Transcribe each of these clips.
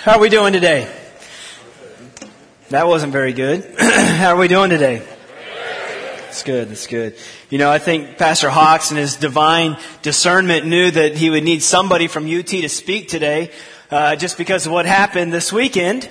How are we doing today? That wasn't very good. How are we doing today? It's good. It's good. You know, I think Pastor Hawks in his divine discernment knew that he would need somebody from UT to speak today, just because of what happened this weekend.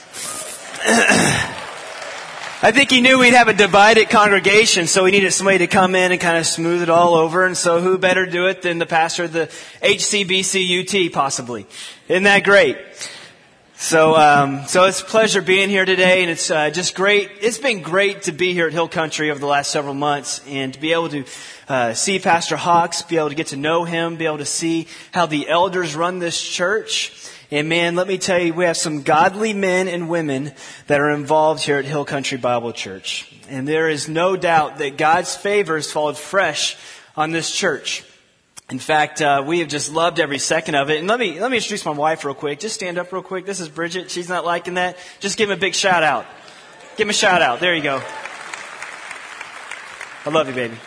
I think he knew we'd have a divided congregation, so we needed somebody to come in and kind of smooth it all over. And so who better do it than the pastor of the HCBC UT, possibly. Isn't that great? So it's a pleasure being here today, and it's just great. It's been great to be here at Hill Country over the last several months, and to be able to see Pastor Hawks, be able to get to know him, be able to see how the elders run this church. And man, let me tell you, we have some godly men and women that are involved here at Hill Country Bible Church, and there is no doubt that God's favor has fallen fresh on this church. In fact, we have just loved every second of it. And let me introduce my wife real quick. Just stand up real quick. This is Bridget. She's not liking that. Just give him a big shout out. Give him a shout out. There you go. I love you, baby.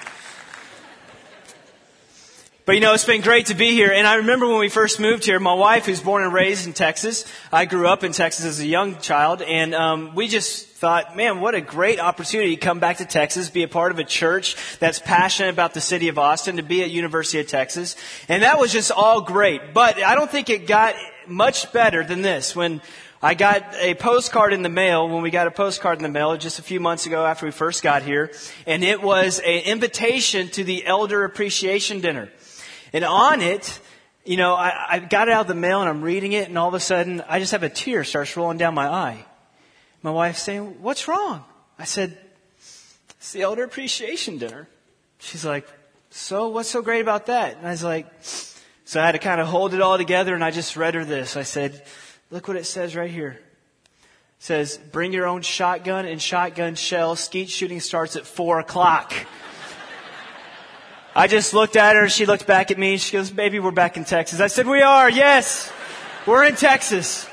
But you know, it's been great to be here. And I remember when we first moved here, my wife, who's born and raised in Texas, I grew up in Texas as a young child, and we just thought, man, what a great opportunity to come back to Texas, be a part of a church that's passionate about the city of Austin, to be at University of Texas. And that was just all great. But I don't think it got much better than this. When I got a postcard in the mail, when we got a postcard in the mail just a few months ago after we first got here, and it was an invitation to the Elder Appreciation Dinner. And on it, you know, I got it out of the mail and I'm reading it, and all of a sudden I just have a tear starts rolling down my eye. My wife's saying, "What's wrong?" I said, "It's the Elder Appreciation Dinner." She's like, "So what's so great about that?" And I was like, so I had to kind of hold it all together, and I just read her this. I said, "Look what it says right here." It says, "Bring your own shotgun and shotgun shells. Skeet shooting starts at 4:00. I just looked at her, she looked back at me, she goes, "Baby, we're back in Texas." I said, "We are, yes. We're in Texas."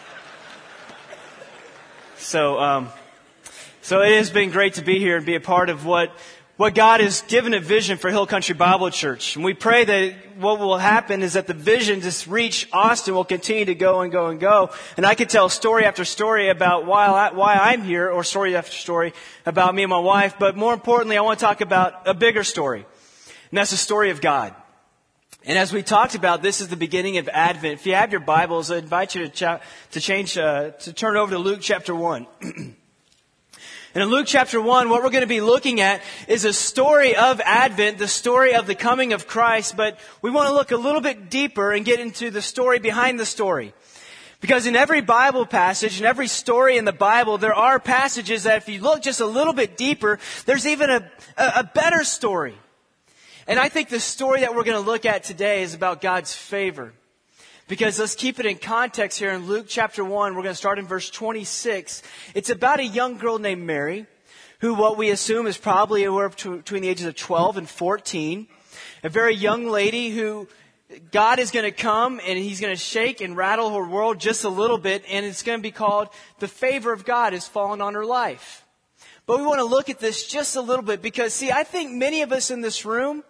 So it has been great to be here and be a part of what God has given a vision for Hill Country Bible Church. And we pray that what will happen is that the vision to reach Austin will continue to go and go and go. And I could tell story after story about why I'm here, or story after story about me and my wife. But more importantly, I want to talk about a bigger story. And that's the story of God. And as we talked about, this is the beginning of Advent. If you have your Bibles, I invite you to turn over to Luke chapter 1. And in Luke chapter 1, what we're going to be looking at is a story of Advent, the story of the coming of Christ. But we want to look a little bit deeper and get into the story behind the story. Because in every Bible passage, in every story in the Bible, there are passages that if you look just a little bit deeper, there's even a better story. And I think the story that we're going to look at today is about God's favor. Because let's keep it in context here in Luke chapter 1. We're going to start in verse 26. It's about a young girl named Mary, who what we assume is probably between the ages of 12 and 14. A very young lady who God is going to come and He's going to shake and rattle her world just a little bit. And it's going to be called the favor of God has fallen on her life. But we want to look at this just a little bit because, see, I think many of us in this room,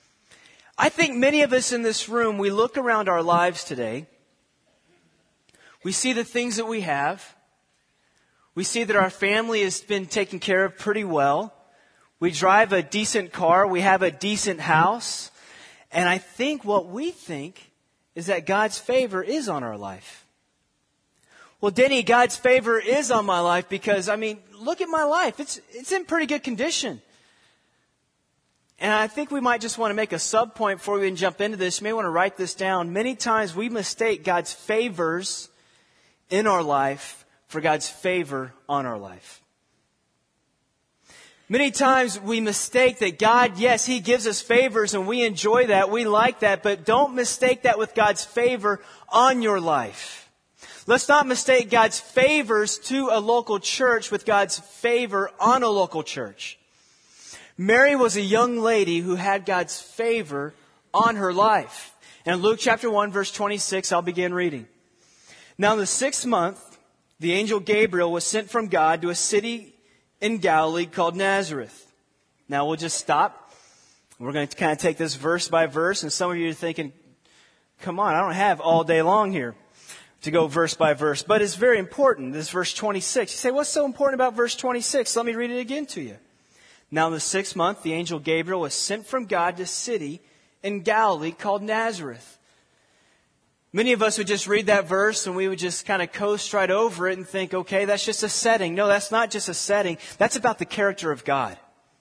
we look around our lives today. We see the things that we have. We see that our family has been taken care of pretty well. We drive a decent car. We have a decent house. And I think what we think is that God's favor is on our life. Well, Denny, God's favor is on my life because, look at my life. It's in pretty good condition. And I think we might just want to make a sub point before we even jump into this. You may want to write this down. Many times we mistake God's favors in our life for God's favor on our life. Many times we mistake that God, yes, He gives us favors and we enjoy that, we like that, but don't mistake that with God's favor on your life. Let's not mistake God's favors to a local church with God's favor on a local church. Mary was a young lady who had God's favor on her life. And in Luke chapter 1, verse 26, I'll begin reading. Now in the 6th month, the angel Gabriel was sent from God to a city in Galilee called Nazareth. Now we'll just stop. We're going to kind of take this verse by verse. And some of you are thinking, come on, I don't have all day long here. to go verse by verse, but it's very important. This is verse 26. You say, what's so important about verse 26? Let me read it again to you. Now in the 6th month, the angel Gabriel was sent from God to a city in Galilee called Nazareth. Many of us would just read that verse and we would just kind of coast right over it and think, okay, that's just a setting. No, that's not just a setting. That's about the character of God.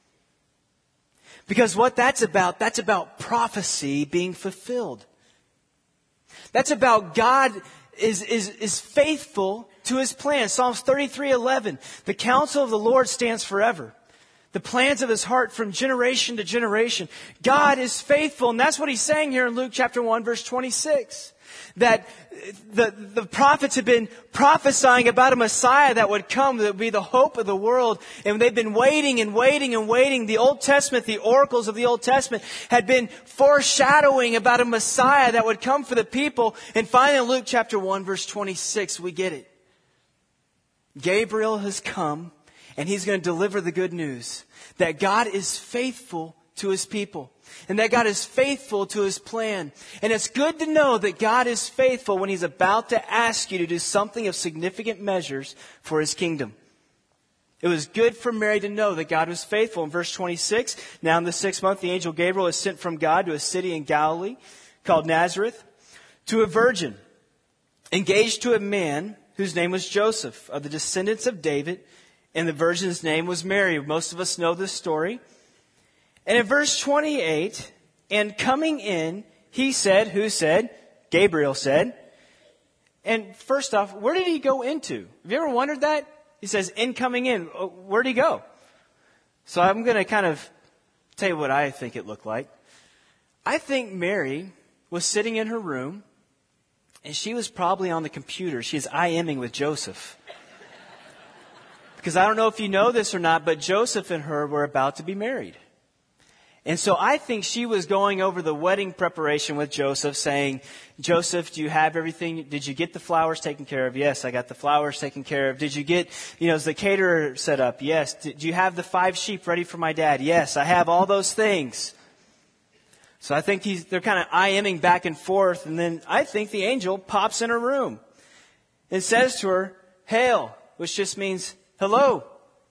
Because what that's about prophecy being fulfilled. That's about God is faithful to His plan. Psalms 33:11. The counsel of the Lord stands forever. The plans of His heart from generation to generation. God is faithful. And that's what He's saying here in Luke chapter 1, verse 26. That the prophets have been prophesying about a Messiah that would come, that would be the hope of the world. And they've been waiting and waiting and waiting. The Old Testament, the oracles of the Old Testament had been foreshadowing about a Messiah that would come for the people. And finally in Luke chapter 1, verse 26, we get it. Gabriel has come and he's going to deliver the good news that God is faithful to His people. And that God is faithful to His plan. And it's good to know that God is faithful when He's about to ask you to do something of significant measures for His kingdom. It was good for Mary to know that God was faithful. In verse 26, now in the 6th month, the angel Gabriel is sent from God to a city in Galilee called Nazareth to a virgin engaged to a man whose name was Joseph, of the descendants of David, and the virgin's name was Mary. Most of us know this story. And in verse 28, and coming in, he said, who said? Gabriel said. And first off, where did he go into? Have you ever wondered that? He says, in coming in. Where did he go? So I'm going to kind of tell you what I think it looked like. I think Mary was sitting in her room, and she was probably on the computer. She is IMing with Joseph. Because I don't know if you know this or not, but Joseph and her were about to be married. And so I think she was going over the wedding preparation with Joseph, saying, Joseph, do you have everything? Did you get the flowers taken care of? Yes, I got the flowers taken care of. Did you get, is the caterer set up? Yes. Do you have the 5 sheep ready for my dad? Yes, I have all those things. So I think they're kind of IMing back and forth. And then I think the angel pops in her room and says to her, Hail, which just means hello.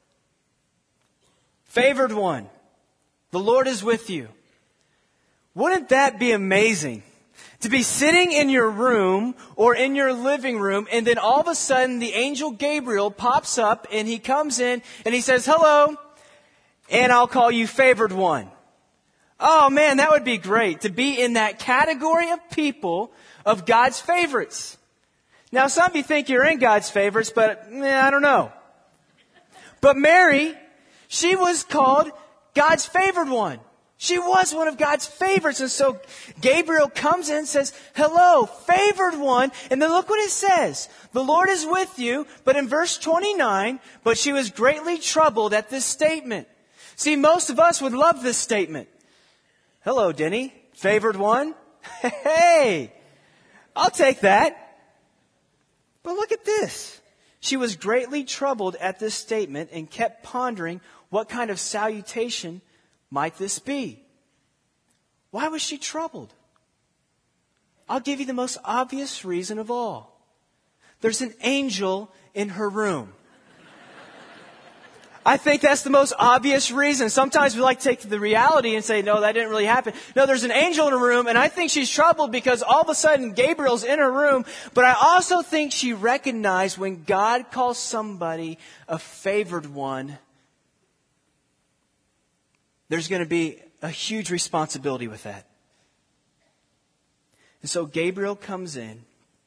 Favored one. The Lord is with you. Wouldn't that be amazing? To be sitting in your room or in your living room, and then all of a sudden the angel Gabriel pops up and he comes in and he says, hello, and I'll call you favored one. Oh man, that would be great to be in that category of people of God's favorites. Now some of you think you're in God's favorites, but I don't know. But Mary, she was called God's favored one. She was one of God's favorites. And so Gabriel comes in and says, hello, favored one. And then look what it says. The Lord is with you. But in verse 29, but she was greatly troubled at this statement. See, most of us would love this statement. Hello, Denny, favored one. Hey, I'll take that. But look at this. She was greatly troubled at this statement and kept pondering, what kind of salutation might this be? Why was she troubled? I'll give you the most obvious reason of all. There's an angel in her room. I think that's the most obvious reason. Sometimes we like to take the reality and say, no, that didn't really happen. No, there's an angel in her room, and I think she's troubled because all of a sudden Gabriel's in her room. But I also think she recognized when God calls somebody a favored one, there's going to be a huge responsibility with that. And so Gabriel comes in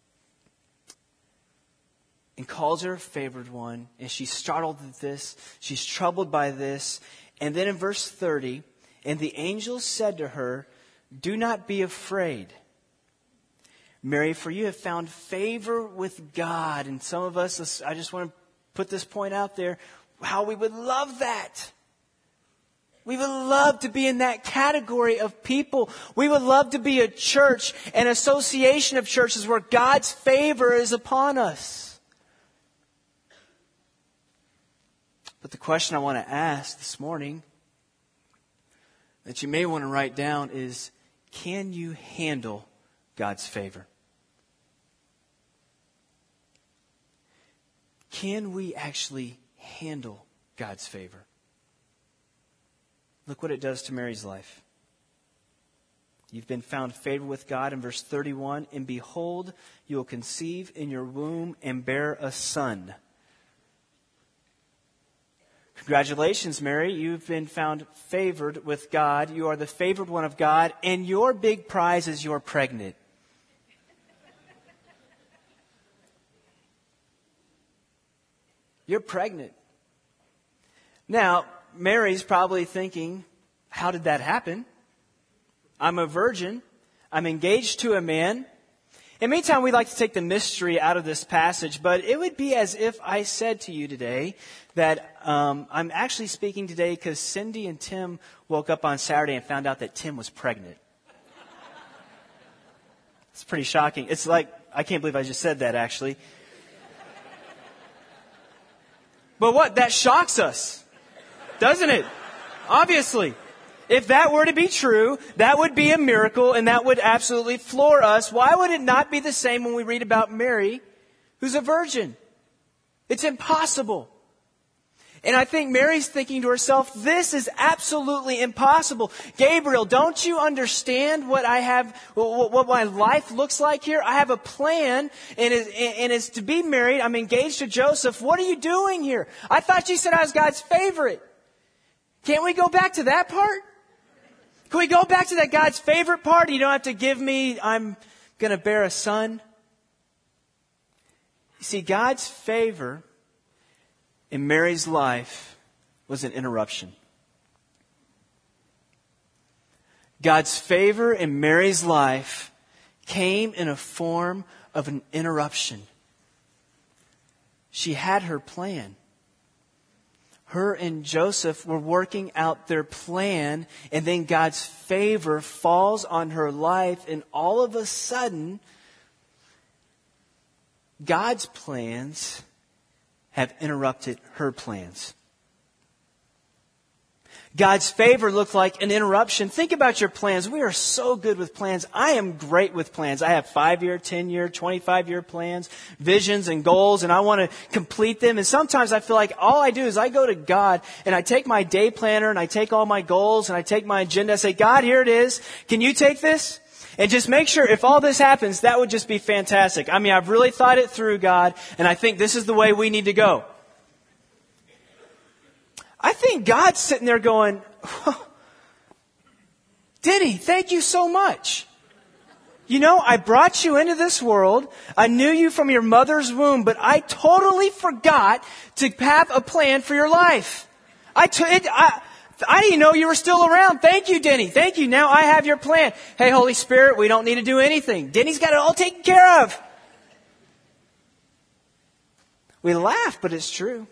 and calls her a favored one, and she's startled at this. She's troubled by this. And then in verse 30, and the angel said to her, do not be afraid, Mary, for you have found favor with God. And some of us, I just want to put this point out there, how we would love that. We would love to be in that category of people. We would love to be a church, an association of churches where God's favor is upon us. But the question I want to ask this morning that you may want to write down is, can you handle God's favor? can we actually handle God's favor? Look what it does to Mary's life. You've been found favored with God in verse 31. And behold, you will conceive in your womb and bear a son. Congratulations, Mary. You've been found favored with God. You are the favored one of God. And your big prize is you're pregnant. You're pregnant. Now, Mary's probably thinking, how did that happen? I'm a virgin. I'm engaged to a man. And meantime, we'd like to take the mystery out of this passage, but it would be as if I said to you today that I'm actually speaking today because Cindy and Tim woke up on Saturday and found out that Tim was pregnant. It's pretty shocking. It's like, I can't believe I just said that, actually. But what? That shocks us, doesn't it? Obviously. If that were to be true, that would be a miracle and that would absolutely floor us. Why would it not be the same when we read about Mary, who's a virgin? It's impossible. And I think Mary's thinking to herself, this is absolutely impossible. Gabriel, don't you understand what I have, what my life looks like here? I have a plan and it's to be married. I'm engaged to Joseph. What are you doing here? I thought you said I was God's favorite. Can't we go back to that part? Can we go back to that God's favorite part? You don't have to give me, I'm going to bear a son. You see, God's favor in Mary's life was an interruption. God's favor in Mary's life came in a form of an interruption. She had her plan. Her and Joseph were working out their plan, and then God's favor falls on her life, and all of a sudden, God's plans have interrupted her plans. God's favor looked like an interruption. Think about your plans. We are so good with plans. I am great with plans. I have 5-year, 10-year, 25-year plans, visions and goals, and I want to complete them. And sometimes I feel like all I do is I go to God and I take my day planner and I take all my goals and I take my agenda. I say, God, here it is. Can you take this? And just make sure if all this happens, that would just be fantastic. I mean, I've really thought it through, God, and I think this is the way we need to go. I think God's sitting there going, Diddy, thank you so much. You know, I brought you into this world. I knew you from your mother's womb, but I totally forgot to have a plan for your life. I didn't know you were still around. Thank you, Denny. Thank you. Now I have your plan. Hey, Holy Spirit, we don't need to do anything. Denny's got it all taken care of. We laugh, but it's true.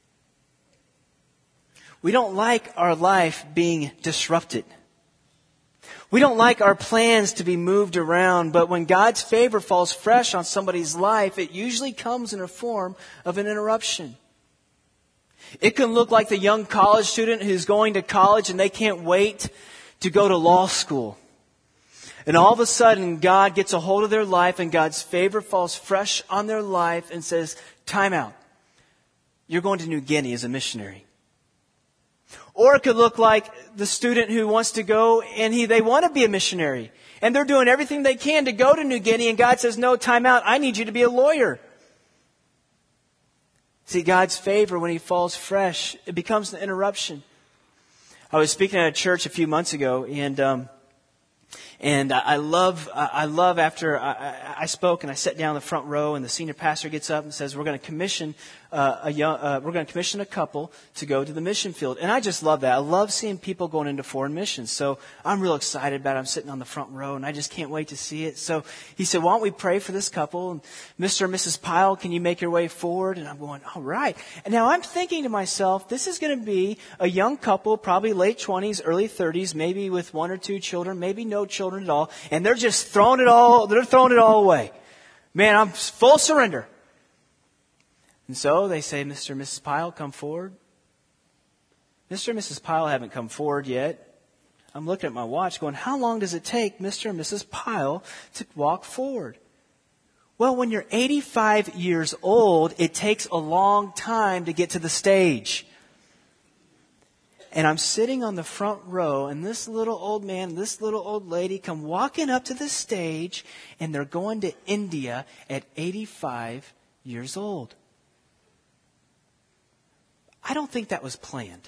We don't like our life being disrupted. We don't like our plans to be moved around, but when God's favor falls fresh on somebody's life, it usually comes in a form of an interruption. It can look like the young college student who's going to college and they can't wait to go to law school. And all of a sudden, God gets a hold of their life and God's favor falls fresh on their life and says, time out. You're going to New Guinea as a missionary. Or it could look like the student who wants to go and they want to be a missionary. And they're doing everything they can to go to New Guinea and God says, no, time out. I need you to be a lawyer. See, God's favor, when He falls fresh, it becomes an interruption. I was speaking at a church a few months ago, and I love after I spoke and I sat down in the front row, and the senior pastor gets up and says, "We're going to commission a couple to go to the mission field." And I just love that. I love seeing people going into foreign missions. So I'm real excited about it. I'm sitting on the front row, and I just can't wait to see it. So he said, "Why don't we pray for this couple? And Mr. and Mrs. Pyle, can you make your way forward?" And I'm going, "All right." And now I'm thinking to myself, this is going to be a young couple, probably late 20s, early 30s, maybe with 1 or 2 children, maybe no children at all, and they're just throwing it all away. Man, I'm full surrender. And so they say, "Mr. and Mrs. Pyle, come forward." Mr. and Mrs. Pyle haven't come forward yet. I'm looking at my watch going, how long does it take Mr. and Mrs. Pyle to walk forward? Well, when you're 85 years old, it takes a long time to get to the stage. And I'm sitting on the front row, and this little old man, this little old lady come walking up to the stage, and they're going to India at 85 years old. I don't think that was planned.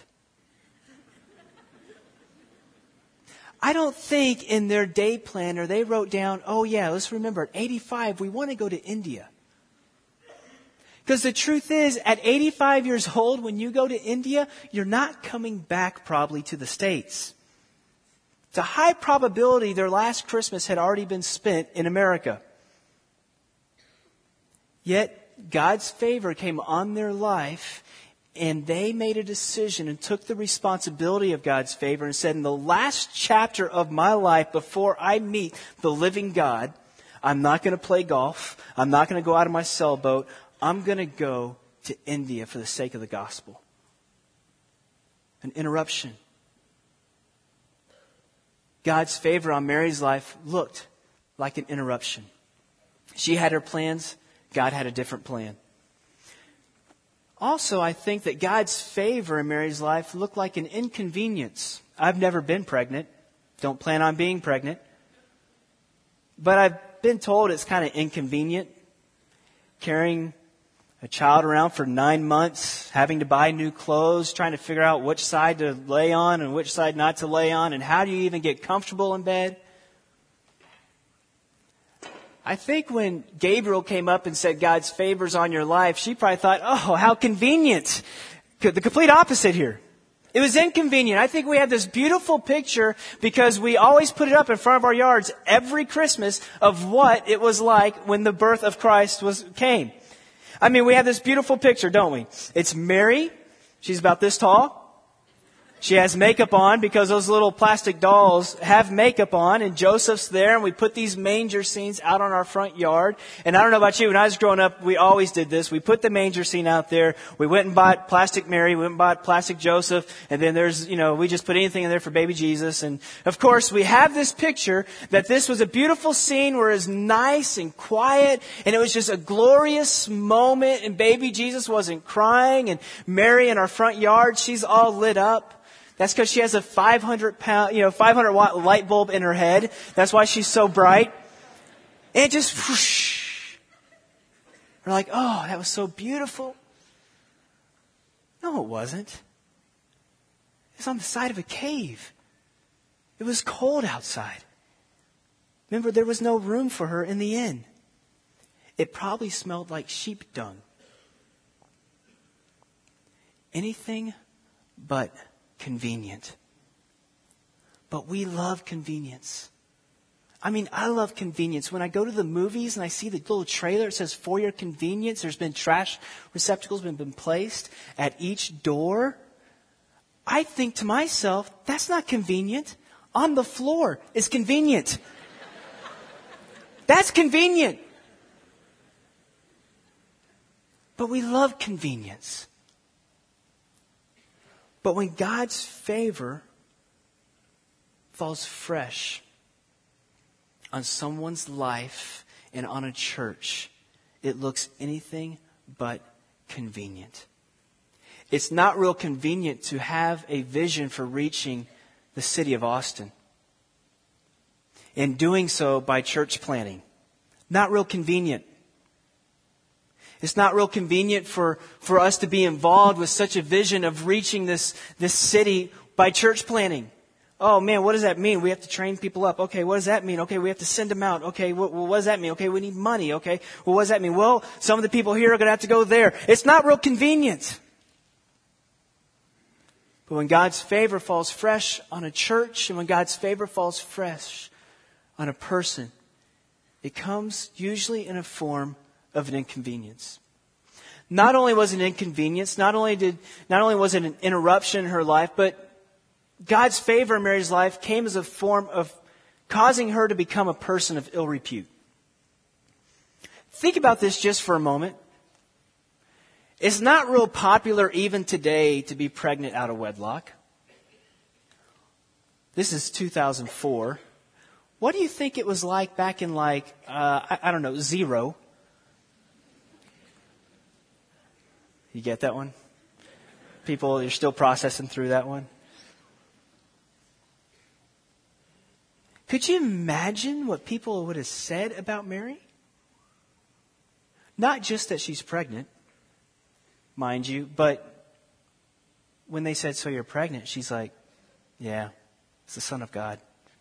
I don't think in their day planner they wrote down, oh yeah, let's remember at 85 we want to go to India. Because the truth is, at 85 years old, when you go to India, you're not coming back probably to the States. It's a high probability their last Christmas had already been spent in America. Yet, God's favor came on their life, and they made a decision and took the responsibility of God's favor and said, in the last chapter of my life, before I meet the living God, I'm not going to play golf. I'm not going to go out of my sailboat. I'm going to go to India for the sake of the gospel. An interruption. God's favor on Mary's life looked like an interruption. She had her plans. God had a different plan. Also, I think that God's favor in Mary's life looked like an inconvenience. I've never been pregnant. Don't plan on being pregnant. But I've been told it's kind of inconvenient. Carrying a child around for 9 months, having to buy new clothes, trying to figure out which side to lay on and which side not to lay on, and how do you even get comfortable in bed? I think when Gabriel came up and said God's favor's on your life, she probably thought, oh, how convenient. The complete opposite here. It was inconvenient. I think we have this beautiful picture because we always put it up in front of our yards every Christmas of what it was like when the birth of Christ came. I mean, we have this beautiful picture, don't we? It's Mary. She's about this tall. She has makeup on because those little plastic dolls have makeup on, and Joseph's there, and we put these manger scenes out on our front yard. And I don't know about you, when I was growing up, we always did this. We put the manger scene out there. We went and bought plastic Mary. We went and bought plastic Joseph. And then we just put anything in there for baby Jesus. And of course, we have this picture that this was a beautiful scene where it was nice and quiet, and it was just a glorious moment, and baby Jesus wasn't crying, and Mary in our front yard, she's all lit up. That's because she has a 500-watt light bulb in her head. That's why she's so bright. And it just whoosh. We're like, oh, that was so beautiful. No, it wasn't. It was on the side of a cave. It was cold outside. Remember, there was no room for her in the inn. It probably smelled like sheep dung. Anything but convenient. But we love convenience. I mean, I love convenience. When I go to the movies and I see the little trailer, it says, for your convenience, there's been trash receptacles been placed at each door. I think to myself, that's not convenient. On the floor is convenient. That's convenient. But we love convenience. But when God's favor falls fresh on someone's life and on a church, it looks anything but convenient. It's not real convenient to have a vision for reaching the city of Austin. And doing so by church planting. Not real convenient. It's not real convenient for us to be involved with such a vision of reaching this city by church planting. Oh man, what does that mean? We have to train people up. Okay, what does that mean? Okay, we have to send them out. Okay, what does that mean? Okay, we need money. Okay, well, what does that mean? Well, some of the people here are going to have to go there. It's not real convenient. But when God's favor falls fresh on a church, and when God's favor falls fresh on a person, it comes usually in a form of an inconvenience. Not only was it an inconvenience, not only was it an interruption in her life, but God's favor in Mary's life came as a form of causing her to become a person of ill repute. Think about this just for a moment. It's not real popular even today to be pregnant out of wedlock. This is 2004. What do you think it was like back in I don't know, 0? You get that one? People, you're still processing through that one. Could you imagine what people would have said about Mary? Not just that she's pregnant, mind you, but when they said, so you're pregnant, she's like, yeah, it's the Son of God.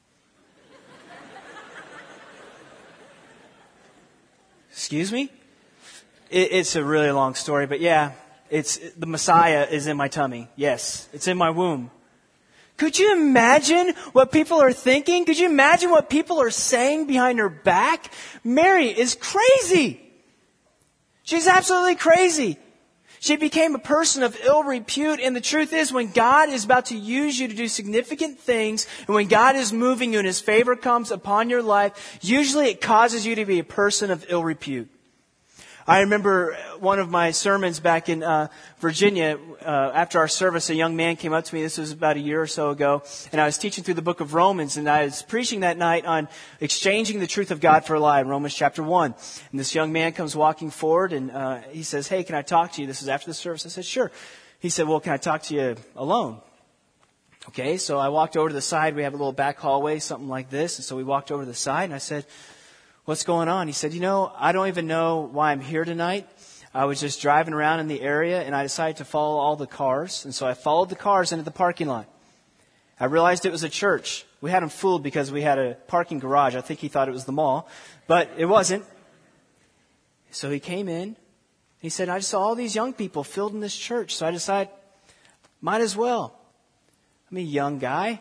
Excuse me? It's a really long story, but yeah, the Messiah is in my tummy. Yes, it's in my womb. Could you imagine what people are thinking? Could you imagine what people are saying behind her back? Mary is crazy. She's absolutely crazy. She became a person of ill repute, and the truth is, when God is about to use you to do significant things, and when God is moving you and His favor comes upon your life, usually it causes you to be a person of ill repute. I remember one of my sermons back in Virginia, after our service, a young man came up to me. This was about a year or so ago, and I was teaching through the book of Romans, and I was preaching that night on exchanging the truth of God for a lie in Romans chapter 1. And this young man comes walking forward, and he says, hey, can I talk to you? This is after the service. I said, sure. He said, well, can I talk to you alone? Okay, so I walked over to the side. We have a little back hallway, something like this. And so we walked over to the side, and I said, what's going on? He said, I don't even know why I'm here tonight. I was just driving around in the area, and I decided to follow all the cars. And so I followed the cars into the parking lot. I realized it was a church. We had him fooled because we had a parking garage. I think he thought it was the mall, but it wasn't. So he came in. He said, I just saw all these young people filled in this church, so I decided, might as well. I'm a young guy.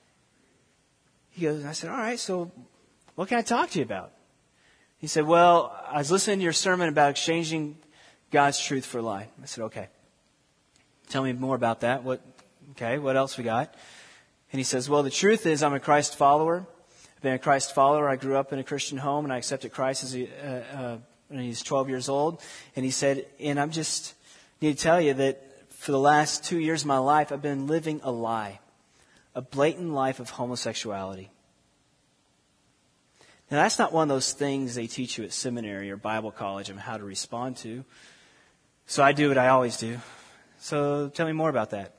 He goes, and I said, all right, so what can I talk to you about? He said, well, I was listening to your sermon about exchanging God's truth for a lie. I said, okay. Tell me more about that. What else we got? And he says, well, the truth is I'm a Christ follower. I've been a Christ follower. I grew up in a Christian home, and I accepted Christ when he was 12 years old. And he said, and I'm just need to tell you that for the last 2 years of my life, I've been living a lie, a blatant life of homosexuality. Now, that's not one of those things they teach you at seminary or Bible college on how to respond to. So I do what I always do. So tell me more about that.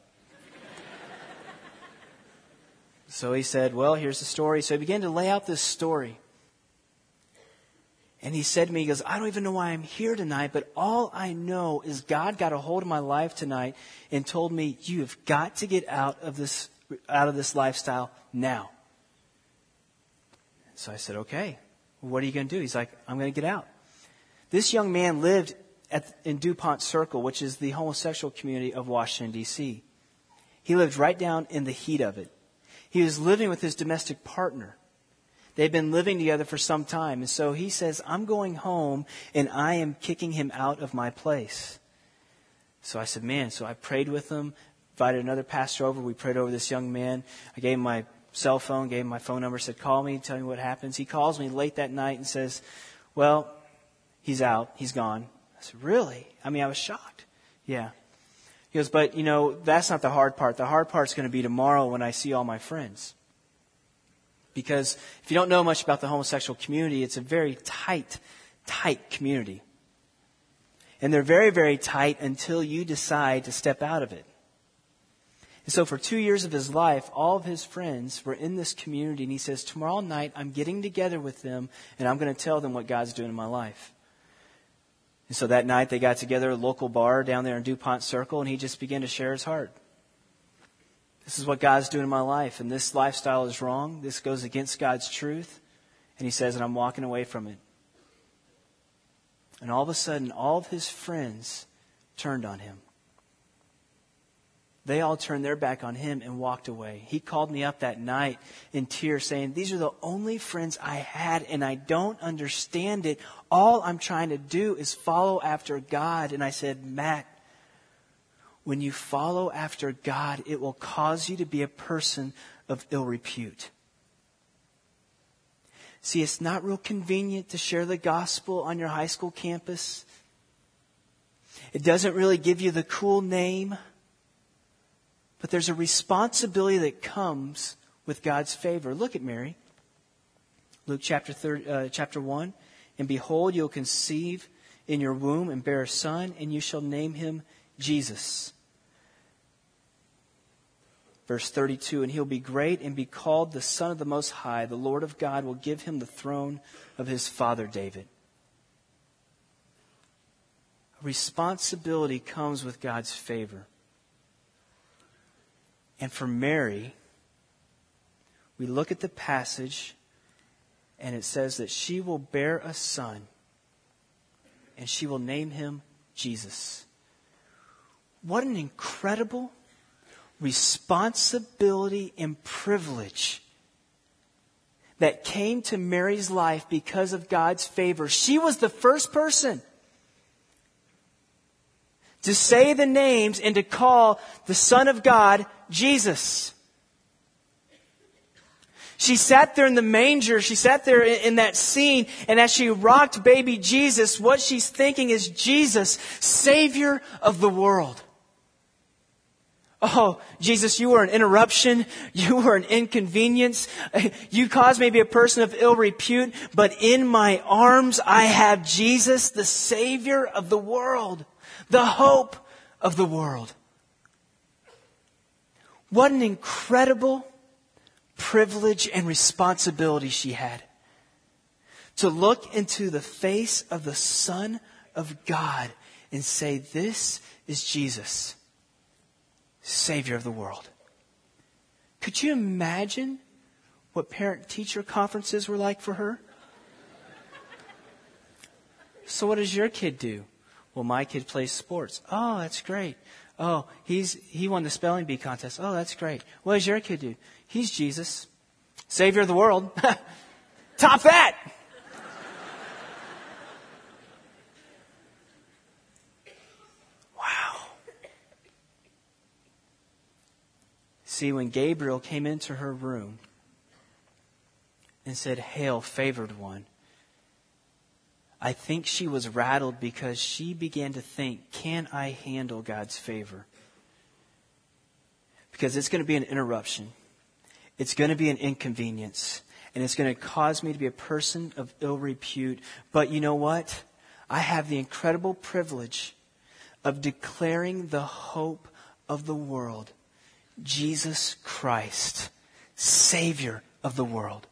So he said, well, here's the story. So he began to lay out this story. And he said to me, he goes, I don't even know why I'm here tonight, but all I know is God got a hold of my life tonight and told me, you have got to get out of this lifestyle now. So I said, okay, well, what are you going to do? He's like, I'm going to get out. This young man lived in DuPont Circle, which is the homosexual community of Washington, D.C. He lived right down in the heat of it. He was living with his domestic partner. They'd been living together for some time. And so he says, I'm going home and I am kicking him out of my place. So I said, man, so I prayed with him, invited another pastor over. We prayed over this young man. I gave him my cell phone, gave him my phone number, said, call me, tell me what happens. He calls me late that night and says, well, he's out, he's gone. I said, really? I was shocked. Yeah. He goes, but that's not the hard part. The hard part's going to be tomorrow when I see all my friends. Because if you don't know much about the homosexual community, it's a very tight community. And they're very, very tight until you decide to step out of it. And so for 2 years of his life, all of his friends were in this community. And he says, tomorrow night, I'm getting together with them, and I'm going to tell them what God's doing in my life. And so that night, they got together at a local bar down there in DuPont Circle, and he just began to share his heart. This is what God's doing in my life, and this lifestyle is wrong. This goes against God's truth. And he says, and I'm walking away from it. And all of a sudden, all of his friends turned on him. They all turned their back on him and walked away. He called me up that night in tears saying, these are the only friends I had and I don't understand it. All I'm trying to do is follow after God. And I said, Matt, when you follow after God, it will cause you to be a person of ill repute. See, it's not real convenient to share the gospel on your high school campus. It doesn't really give you the cool name. But there's a responsibility that comes with God's favor. Look at Mary. Luke chapter 1. And behold, you'll conceive in your womb and bear a son, and you shall name him Jesus. Verse 32, and he'll be great and be called the Son of the Most High. The Lord of God will give him the throne of his father David. Responsibility comes with God's favor. And for Mary, we look at the passage and it says that she will bear a son and she will name him Jesus. What an incredible responsibility and privilege that came to Mary's life because of God's favor. She was the first person to say the names and to call the Son of God Jesus. She sat there in the manger, she sat there in that scene, and as she rocked baby Jesus, what she's thinking is, Jesus, Savior of the world. Oh, Jesus, you were an interruption. You were an inconvenience. You caused me to be a person of ill repute, but in my arms I have Jesus, the Savior of the world, the hope of the world. What an incredible privilege and responsibility she had to look into the face of the Son of God and say, this is Jesus, Savior of the world. Could you imagine what parent-teacher conferences were like for her? So what does your kid do? Well, my kid plays sports. Oh, that's great. Oh, he won the spelling bee contest. Oh, that's great. What does your kid do? He's Jesus, Savior of the world. Top that! Wow. See, when Gabriel came into her room and said, "Hail, favored one," I think she was rattled because she began to think, can I handle God's favor? Because it's going to be an interruption. It's going to be an inconvenience. And it's going to cause me to be a person of ill repute. But you know what? I have the incredible privilege of declaring the hope of the world. Jesus Christ, Savior of the world.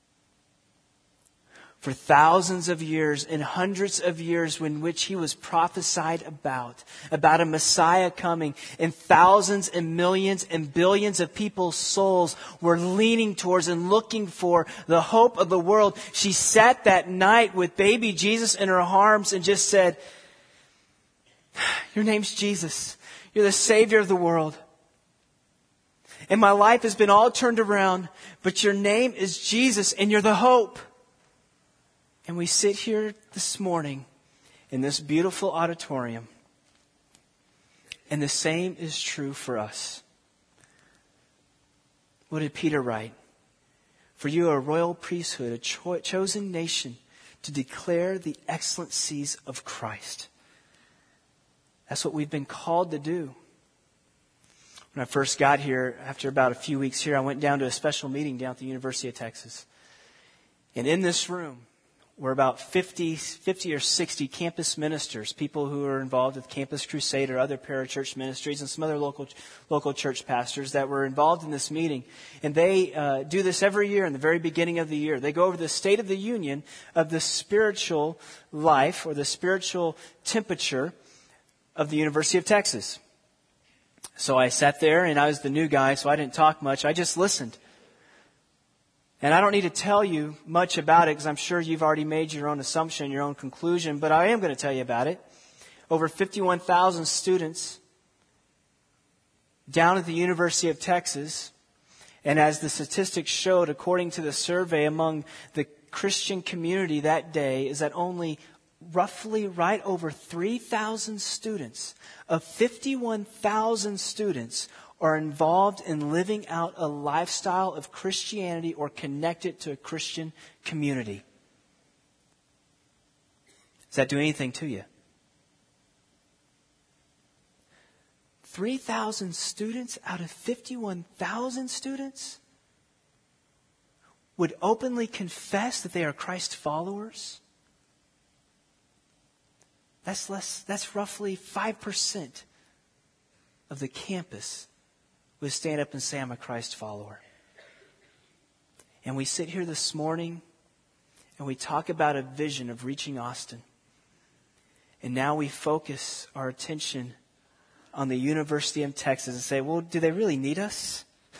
For thousands of years and hundreds of years in which he was prophesied about a Messiah coming, and thousands and millions and billions of people's souls were leaning towards and looking for the hope of the world. She sat that night with baby Jesus in her arms and just said, your name's Jesus. You're the Savior of the world. And my life has been all turned around, but your name is Jesus and you're the hope. And we sit here this morning in this beautiful auditorium. And the same is true for us. What did Peter write? For you are a royal priesthood, a chosen nation to declare the excellencies of Christ. That's what we've been called to do. When I first got here, after about a few weeks here, I went down to a special meeting down at the University of Texas. And in this room, we're about 50 or 60 campus ministers, people who are involved with Campus Crusade or other parachurch ministries, and some other local church pastors that were involved in this meeting. And they do this every year in the very beginning of the year. They go over the State of the Union of the spiritual life or the spiritual temperature of the University of Texas. So I sat there, and I was the new guy, so I didn't talk much. I just listened. And I don't need to tell you much about it because I'm sure you've already made your own assumption, your own conclusion, but I am going to tell you about it. Over 51,000 students down at the University of Texas. And as the statistics showed, according to the survey among the Christian community that day, is that only roughly right over 3,000 students of 51,000 students are involved in living out a lifestyle of Christianity or connected to a Christian community. Does that do anything to you? 3,000 students out of 51,000 students would openly confess that they are Christ followers? That's roughly 5% of the campus would stand up and say, I'm a Christ follower. And we sit here this morning and we talk about a vision of reaching Austin. And now we focus our attention on the University of Texas and say, well, do they really need us?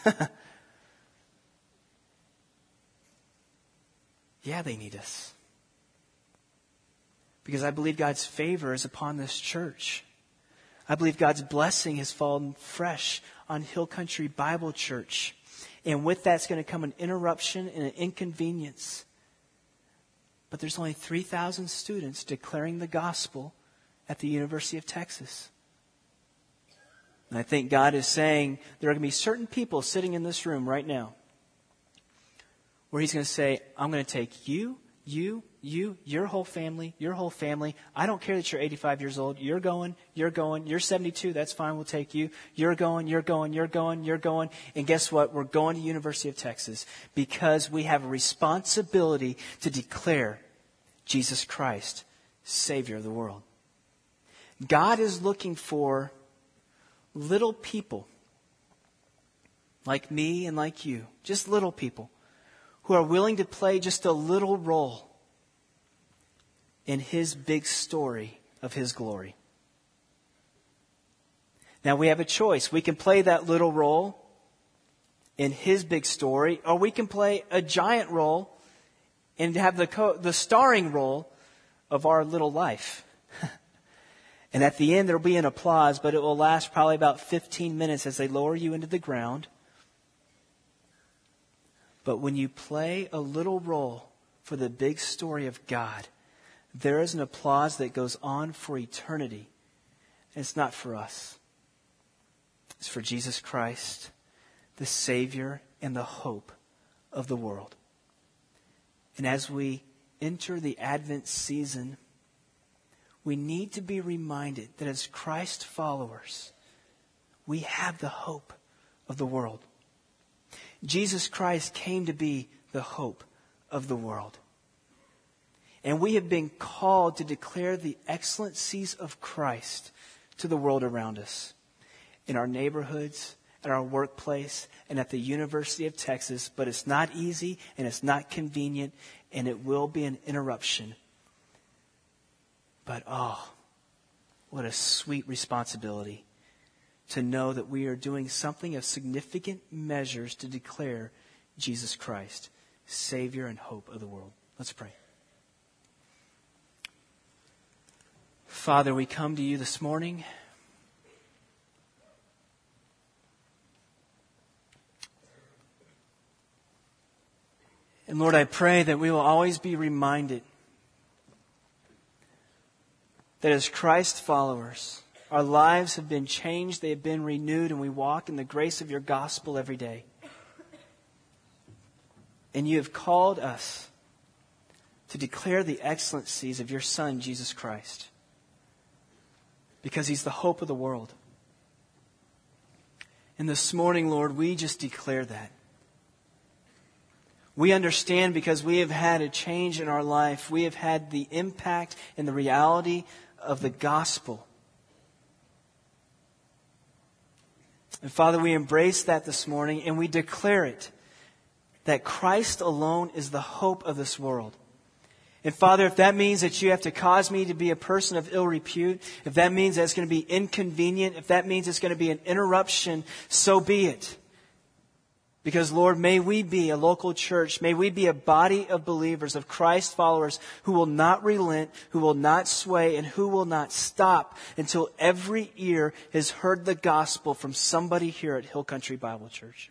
Yeah, they need us. Because I believe God's favor is upon this church. I believe God's blessing has fallen fresh on Hill Country Bible Church. And with that's going to come an interruption and an inconvenience. But there's only 3,000 students declaring the gospel at the University of Texas. And I think God is saying there are going to be certain people sitting in this room right now where He's going to say, I'm going to take you, your whole family. I don't care that you're 85 years old. You're going. You're 72. That's fine. We'll take you. You're going. And guess what? We're going to University of Texas because we have a responsibility to declare Jesus Christ, Savior of the world. God is looking for little people like me and like you, just little people who are willing to play just a little role in His big story of His glory. Now we have a choice. We can play that little role in His big story, or we can play a giant role and have the starring role of our little life. And at the end, there will be an applause, but it will last probably about 15 minutes as they lower you into the ground. But when you play a little role for the big story of God, there is an applause that goes on for eternity. And it's not for us. It's for Jesus Christ, the Savior and the hope of the world. And as we enter the Advent season, we need to be reminded that as Christ followers, we have the hope of the world. Jesus Christ came to be the hope of the world. And we have been called to declare the excellencies of Christ to the world around us. In our neighborhoods, at our workplace, and at the University of Texas. But it's not easy, and it's not convenient, and it will be an interruption. But what a sweet responsibility to know that we are doing something of significant measures to declare Jesus Christ, Savior and hope of the world. Let's pray. Father, we come to you this morning. And Lord, I pray that we will always be reminded that as Christ followers, our lives have been changed, they have been renewed, and we walk in the grace of your gospel every day. And you have called us to declare the excellencies of your Son, Jesus Christ, because He's the hope of the world. And this morning, Lord, we just declare that. We understand because we have had a change in our life. We have had the impact and the reality of the gospel. And Father, we embrace that this morning and we declare it, that Christ alone is the hope of this world. And Father, if that means that you have to cause me to be a person of ill repute, if that means that it's going to be inconvenient, if that means it's going to be an interruption, so be it. Because, Lord, may we be a local church, may we be a body of believers, of Christ followers who will not relent, who will not sway, and who will not stop until every ear has heard the gospel from somebody here at Hill Country Bible Church.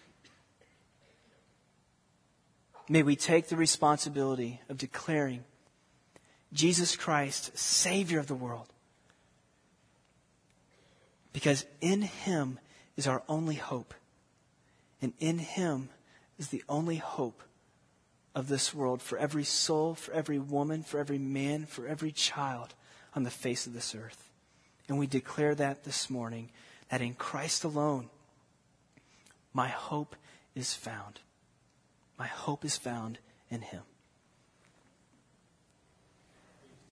May we take the responsibility of declaring Jesus Christ, Savior of the world. Because in Him is our only hope. And in Him is the only hope of this world for every soul, for every woman, for every man, for every child on the face of this earth. And we declare that this morning, that in Christ alone, my hope is found. My hope is found in Him.